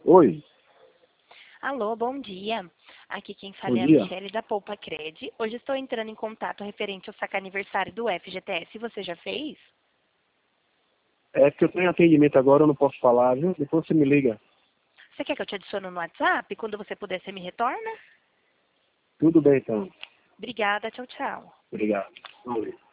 Oi, Alô, bom dia. Aqui quem bom fala é a dia. Michele da Poupa Cred. Hoje estou entrando em contato referente ao saque aniversário do FGTS. Você já fez? É que eu tenho atendimento agora, eu não posso falar, viu? Depois você me liga. Você quer que eu te adicione no WhatsApp? Quando você puder, você me retorna? Tudo bem, então. Obrigada, tchau, tchau. Obrigado. Valeu.